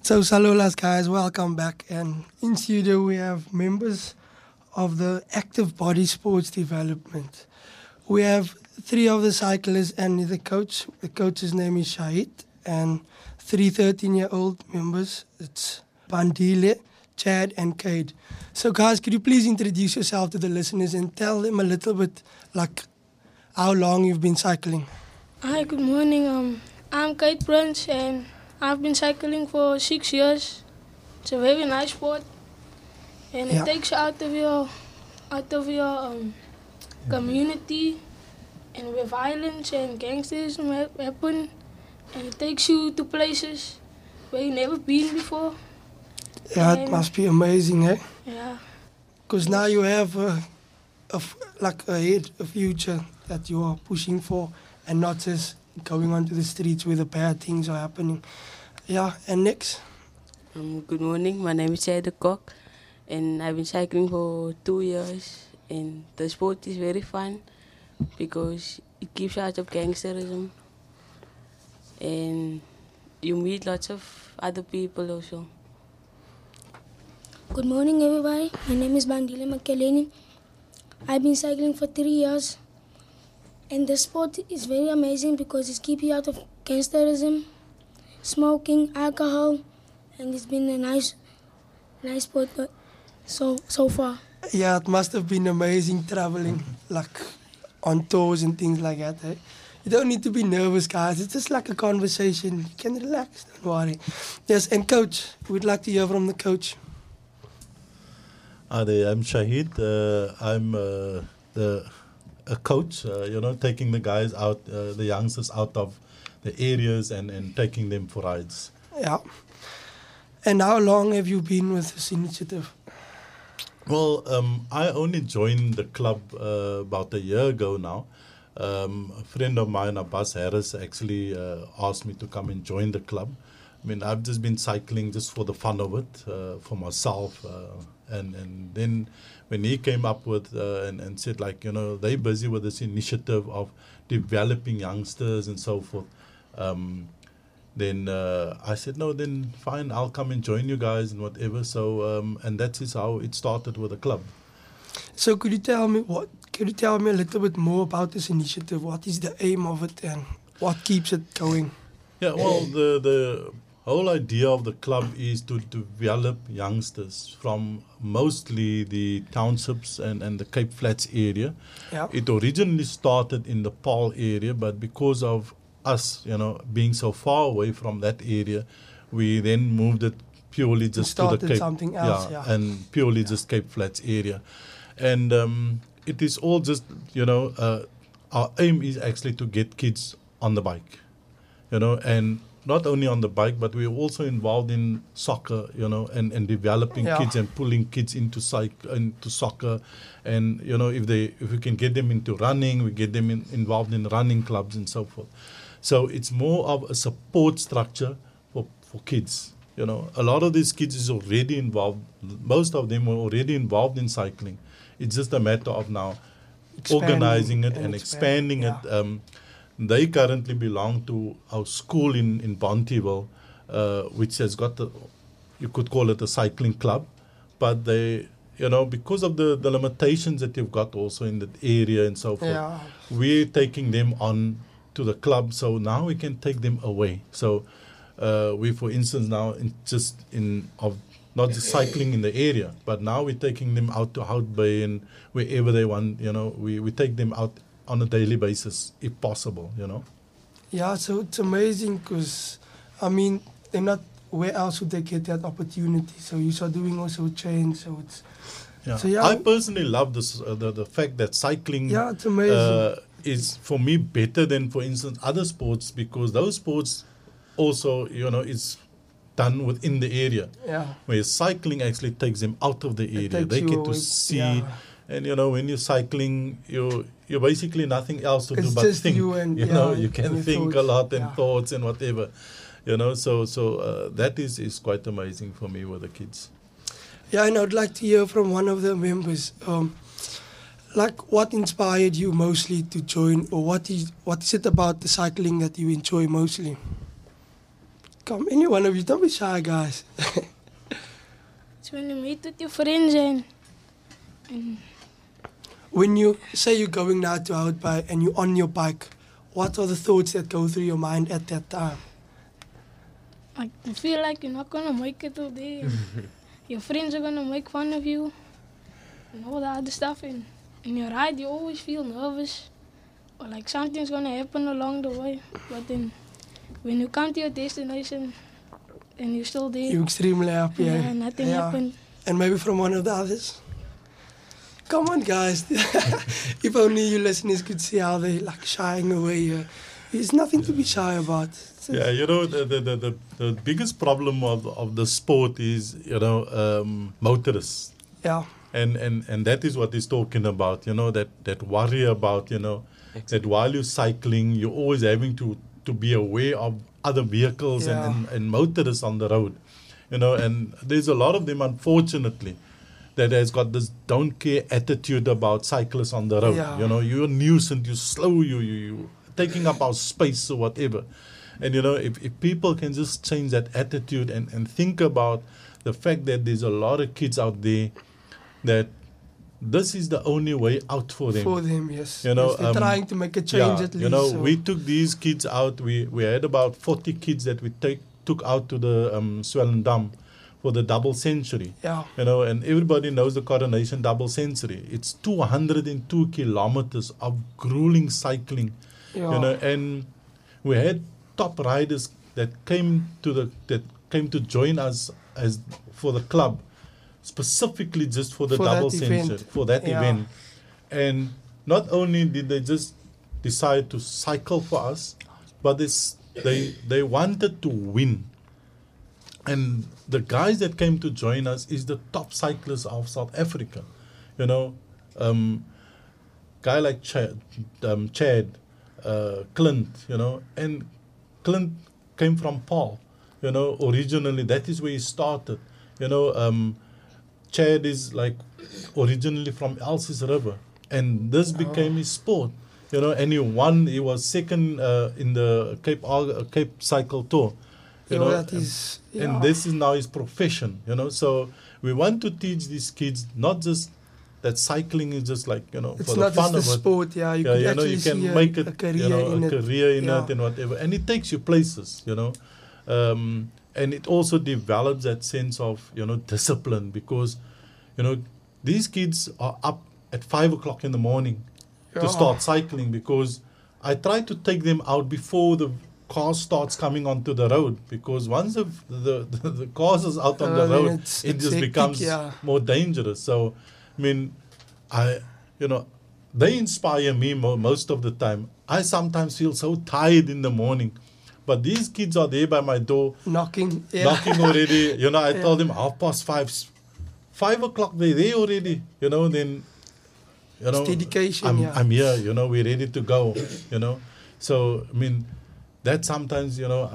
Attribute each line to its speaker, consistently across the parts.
Speaker 1: So, Salolas guys, welcome back. And in studio, we have members of the Active Body Sports Development. We have three of the cyclists and the coach. The coach's name is Shahid, and three 13-year-old members. It's Bandile, Chad, and Cade. So, guys, could you please introduce yourself to the listeners and tell them a little bit, like, how long you've been cycling?
Speaker 2: Hi, good morning. I'm Kate Prince and I've been cycling for 6 years. It's a very nice sport, and it takes you out of your community, and where violence and gangsterism happen, and it takes you to places where you've never been before.
Speaker 1: Yeah, it must be amazing, eh?
Speaker 2: Yeah.
Speaker 1: Because now you have a future that you are pushing for, and not just going onto the streets where the bad things are happening. Yeah, and next?
Speaker 3: Good morning, my name is Chad de Kok, and I've been cycling for 2 years, and the sport is very fun because it keeps you out of gangsterism, and you meet lots of other people also.
Speaker 4: Good morning, everybody. My name is Bandile Makeleni. I've been cycling for 3 years. And the sport is very amazing because it keeps you out of gangsterism, smoking, alcohol, and it's been a nice sport so far.
Speaker 1: Yeah, it must have been amazing traveling, like on tours and things like that. Eh? You don't need to be nervous, guys. It's just like a conversation. You can relax, don't worry. Yes, and coach, we'd like to hear from the coach.
Speaker 5: Hi there, I'm Shahid. I'm a coach, taking the guys out, the youngsters out of the areas and taking them for rides.
Speaker 1: Yeah. And how long have you been with this initiative?
Speaker 5: Well, I only joined the club about a year ago now. A friend of mine, Abbas Harris, actually asked me to come and join the club. I mean, I've just been cycling just for the fun of it, for myself. And then when he came up with and said, like, they're busy with this initiative of developing youngsters and so forth, then I said, no, then fine, I'll come and join you guys and whatever. So, and that is how it started with the club.
Speaker 1: So could you tell me a little bit more about this initiative? What is the aim of it and what keeps it going?
Speaker 5: Yeah, well, the whole idea of the club is to develop youngsters from mostly the townships and the Cape Flats area.
Speaker 1: Yeah.
Speaker 5: It originally started in the Paarl area, but because of us, being so far away from that area, we then moved it purely just to the Cape.
Speaker 1: Something else, yeah.
Speaker 5: And purely just Cape Flats area. And it is all just, our aim is actually to get kids on the bike, and not only on the bike, but we're also involved in soccer, and developing kids and pulling kids into soccer. And, if we can get them into running, we get them involved in running clubs and so forth. So it's more of a support structure for kids. A lot of these kids is already involved. Most of them were already involved in cycling. It's just a matter of now organizing it and expanding it. They currently belong to our school in Bonteheuwel, which has got you could call it a cycling club, but they, because of the limitations that you've got also in that area and so forth, we're taking them on to the club, so now we can take them away. So we, for instance, now not just cycling in the area, but now we're taking them out to Hout Bay and wherever they want, we take them out on a daily basis, if possible,
Speaker 1: Yeah, so it's amazing because, they're not, where else would they get that opportunity? So you start doing also change, so it's...
Speaker 5: Yeah.
Speaker 1: So,
Speaker 5: I personally love this, the fact that cycling
Speaker 1: it's amazing.
Speaker 5: Is, for me, better than, for instance, other sports, because those sports also, is done within the area.
Speaker 1: Yeah.
Speaker 5: Where cycling actually takes them out of the area. They get to see...
Speaker 1: Yeah.
Speaker 5: And, when you're cycling, you're basically nothing else to do but
Speaker 1: just
Speaker 5: think.
Speaker 1: You and
Speaker 5: you can think
Speaker 1: thoughts.
Speaker 5: a lot and thoughts and whatever. So that is quite amazing for me with the kids.
Speaker 1: Yeah, and I'd like to hear from one of the members. What inspired you mostly to join, or what is it about the cycling that you enjoy mostly? Come, any one of you, don't be shy, guys.
Speaker 2: It's when you meet with your friends and
Speaker 1: When you say you're going now to Houtbaai and you're on your bike, what are the thoughts that go through your mind at that time?
Speaker 2: like, you feel like you're not gonna make it all day. Your friends are gonna make fun of you and all the other stuff. And in your ride, you always feel nervous or like something's gonna happen along the way. But then when you come to your destination and you're still there,
Speaker 1: You're extremely happy.
Speaker 2: yeah, nothing happened.
Speaker 1: And maybe from one of the others. Come on, guys. If only you listeners could see how they like shying away. There's nothing to be shy about.
Speaker 5: Yeah, you know, the biggest problem of the sport is, you know, motorists.
Speaker 1: Yeah.
Speaker 5: And that is what he's talking about, you know, that worry about, you know, that while you're cycling, you're always having to be aware of other vehicles and motorists on the road, you know, and there's a lot of them, unfortunately, that has got this don't care attitude about cyclists on the road.
Speaker 1: Yeah.
Speaker 5: You know, you're a nuisance, you're slow, you taking up our space or whatever. And, you know, if people can just change that attitude and think about the fact that there's a lot of kids out there that this is the only way out for them.
Speaker 1: For them, yes.
Speaker 5: You know,
Speaker 1: Yes, they're trying to make a change at least.
Speaker 5: You know,
Speaker 1: so.
Speaker 5: we took these kids out. We had about 40 kids that we took out to the Swellendam for the double century.
Speaker 1: Yeah.
Speaker 5: You know, and everybody knows the Coronation double century. It's 202 kilometers of grueling cycling.
Speaker 1: Yeah.
Speaker 5: You know, and we had top riders that came to join us as for the club, specifically just for the
Speaker 1: For
Speaker 5: double
Speaker 1: that
Speaker 5: century,
Speaker 1: event.
Speaker 5: for that
Speaker 1: Yeah.
Speaker 5: event. And not only did they just decide to cycle for us, but they wanted to win. And the guys that came to join us is the top cyclists of South Africa. You know, guy like Chad, Clint, you know, and Clint came from Paul, you know, originally. That is where he started. You know, Chad is like originally from Elsies River, and this became his sport, you know, and he won. He was second in the Cape Cycle Tour, you know,
Speaker 1: that is,
Speaker 5: and this is now his profession, you know. So we want to teach these kids not just that cycling is just like, you know,
Speaker 1: it's
Speaker 5: for the
Speaker 1: not
Speaker 5: fun
Speaker 1: just
Speaker 5: of
Speaker 1: a
Speaker 5: it.
Speaker 1: sport, you could
Speaker 5: You know,
Speaker 1: actually
Speaker 5: you can
Speaker 1: see
Speaker 5: make
Speaker 1: a
Speaker 5: it,
Speaker 1: career
Speaker 5: you know,
Speaker 1: in
Speaker 5: a
Speaker 1: it.
Speaker 5: career in
Speaker 1: Yeah.
Speaker 5: it and whatever, and it takes you places, you know, and it also develops that sense of, you know, discipline, because, you know, these kids are up at 5 o'clock in the morning
Speaker 1: Yeah.
Speaker 5: to start cycling, because I try to take them out before the car starts coming onto the road, because once the cars is out on the
Speaker 1: Then
Speaker 5: road,
Speaker 1: it's
Speaker 5: it just
Speaker 1: hectic,
Speaker 5: becomes
Speaker 1: yeah.
Speaker 5: more dangerous. So, I mean, they inspire me most of the time. I sometimes feel so tired in the morning, but these kids are there by my door,
Speaker 1: Knocking. Yeah.
Speaker 5: knocking already. You know, I told them 5:30, 5 o'clock, they're there already. You know, then, you know,
Speaker 1: It's dedication, yeah.
Speaker 5: I'm here. You know, we're ready to go. You know, so I mean, that sometimes, you know,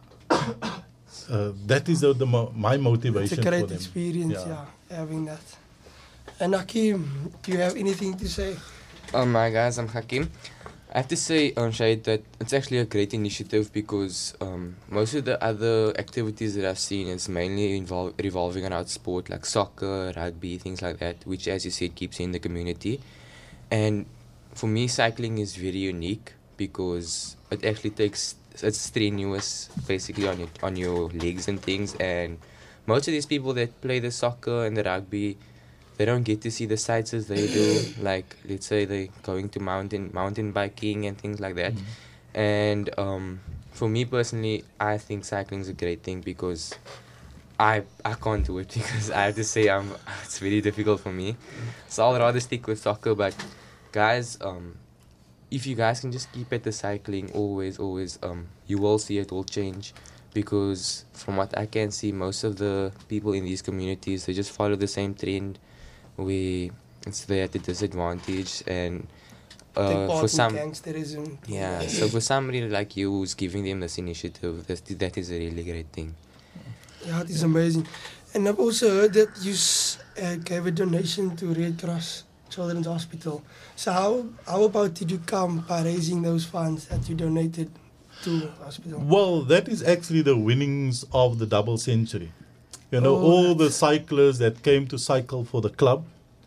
Speaker 5: that is my motivation.
Speaker 1: It's a great
Speaker 5: for them.
Speaker 1: experience, yeah, having that. And Hakim, do you have anything to say?
Speaker 6: Hi guys, I'm Hakim. I have to say, Shahid, that it's actually a great initiative, because most of the other activities that I've seen is mainly revolving around sport, like soccer, rugby, things like that, which, as you said, keeps you in the community. And for me, cycling is very unique, because it actually it's strenuous, basically, on your legs and things. And most of these people that play the soccer and the rugby, they don't get to see the sights as they do. Like, let's say they're going to mountain biking and things like that. And for me personally, I think cycling is a great thing, because I can't do it, because I have to say it's very difficult for me. So I'll rather stick with soccer. But guys, if you guys can just keep at the cycling, always, you will see it will change. Because from what I can see, most of the people in these communities, they just follow the same trend. It's there at a disadvantage, and for some,
Speaker 1: gangsterism.
Speaker 6: yeah. So for somebody like you who's giving them this initiative, that is a really great thing.
Speaker 1: Yeah, it is amazing. And I've also heard that you gave a donation to Red Cross Children's Hospital. So how about did you come by raising those funds that you donated? to hospital?
Speaker 5: Well, that is actually the winnings of the double century. You know, all the cyclists that came to cycle for the club,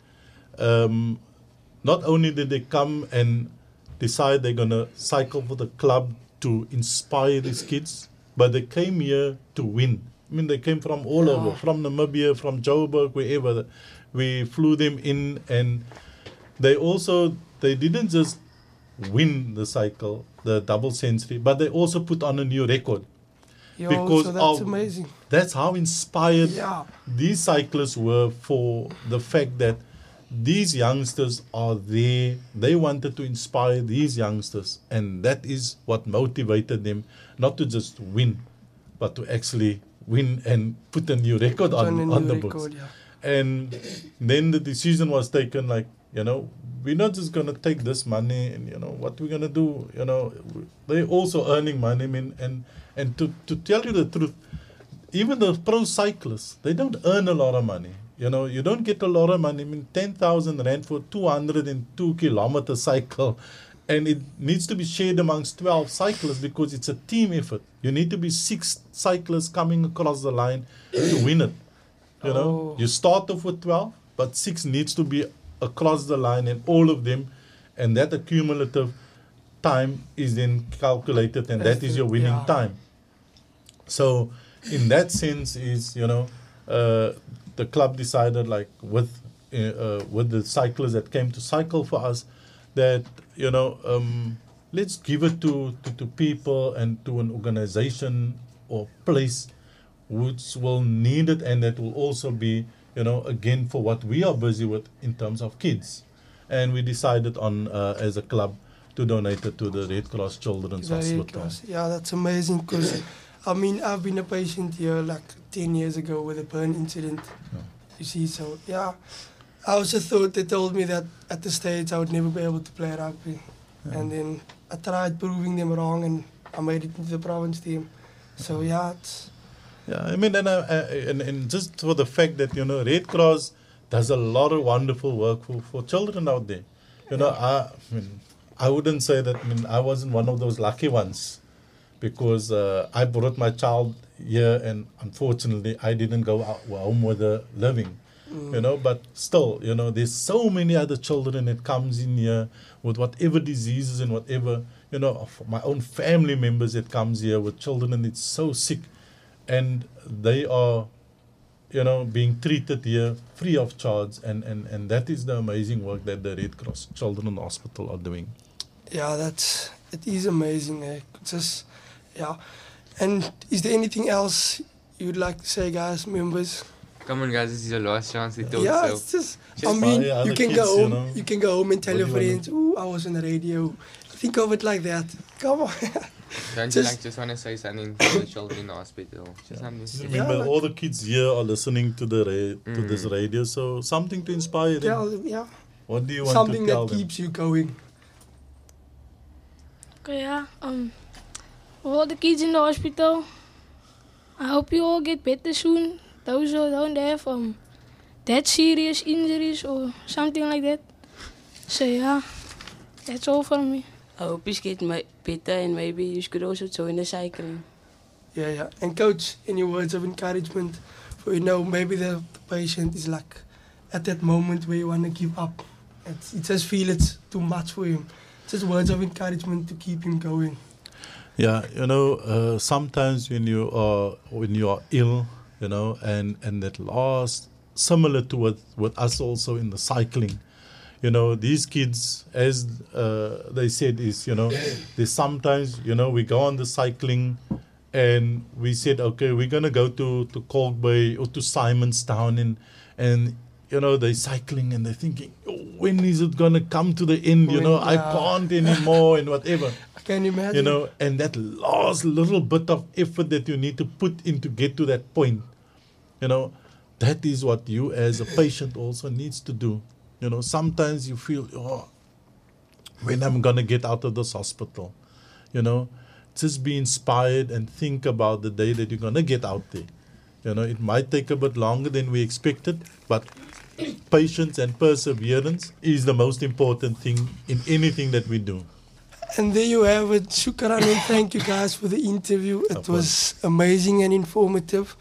Speaker 5: not only did they come and decide they're going to cycle for the club to inspire these kids, but they came here to win. I mean, they came from all over, from Namibia, from Joburg, wherever. We flew them in, and they didn't just win the cycle, the double century, but they also put on a new record.
Speaker 1: So that's amazing.
Speaker 5: That's how inspired these cyclists were for the fact that these youngsters are there. They wanted to inspire these youngsters, and that is what motivated them not to just win, but to actually win and put a new record on the books. And then the decision was taken, like, you know, we're not just going to take this money and, you know, what we're going to do, you know, they're also earning money. I mean, and to tell you the truth, even the pro cyclists, they don't earn a lot of money. You know, you don't get a lot of money. I mean, 10,000 rand for 202 kilometer cycle, and it needs to be shared amongst 12 cyclists because it's a team effort. You need to be 6 cyclists coming across the line to win it. You know, you start off with 12, but 6 needs to be across the line, and all of them, and that accumulative time is then calculated, and that is your winning time. So, in that sense, is, you know, the club decided, like, with the cyclists that came to cycle for us, that, you know, let's give it to people and to an organization or place which will need it, and that will also be, you know, again, for what we are busy with in terms of kids. And we decided on, as a club, to donate it to the Red Cross Children's Hospital.
Speaker 1: Yeah, that's amazing, because, I mean, I've been a patient here like 10 years ago with a burn incident. You see, so, yeah. I also thought they told me that at the stage I would never be able to play rugby. And then I tried proving them wrong, and I made it into the province team. So, yeah, it's...
Speaker 5: Yeah, I mean, and just for the fact that, you know, Red Cross does a lot of wonderful work for children out there. You know, I mean, I wouldn't say that, I mean, I wasn't one of those lucky ones, because I brought my child here, and unfortunately I didn't go out home with a living. You know, but still, you know, there's so many other children that comes in here with whatever diseases and whatever, you know, of my own family members that comes here with children, and it's so sick. And they are, you know, being treated here free of charge, and that is the amazing work that the Red Cross Children's Hospital are doing.
Speaker 1: Yeah, it is amazing. Just, yeah. And is there anything else you'd like to say, guys, members?
Speaker 6: Come on, guys, this is your last chance to talk.
Speaker 1: Yeah,
Speaker 6: so.
Speaker 1: it's just, I mean, you can go home. You can go home and tell your friends, "Ooh, I was on the radio." Think of it like that. Come on.
Speaker 6: Don't you just want to say something to the children in the hospital?
Speaker 5: Just remember, all the kids here are listening to to this radio, so something to inspire them.
Speaker 1: Yeah.
Speaker 5: What do you want
Speaker 1: something
Speaker 5: to tell them?
Speaker 1: Something that keeps you going.
Speaker 2: Okay, yeah. All the kids in the hospital, I hope you all get better soon. Those who don't have that serious injuries or something like that. So yeah, that's all from me.
Speaker 3: I hope you get better, and maybe you could also join the cycling.
Speaker 1: Yeah. And coach, any words of encouragement for, you know, maybe the patient is like at that moment where you want to give up. You just feel it's too much for him. Just words of encouragement to keep him going.
Speaker 5: Yeah, you know, sometimes when you are ill, you know, and that loss, similar to what with us also in the cycling. You know, these kids, as they said, is, you know, they sometimes, you know, we go on the cycling, and we said, okay, we're going to go to Kalk Bay or to Simonstown, and you know, they're cycling and they're thinking, oh, when is it going to come to the end? You know, I can't anymore and whatever.
Speaker 1: I can imagine.
Speaker 5: You know, and that last little bit of effort that you need to put in to get to that point, you know, that is what you as a patient also needs to do. You know, sometimes you feel, oh, when I'm going to get out of this hospital, you know, just be inspired and think about the day that you're going to get out there. You know, it might take a bit longer than we expected, but patience and perseverance is the most important thing in anything that we do.
Speaker 1: And there you have it. Shukran and thank you guys for the interview. It was amazing and informative.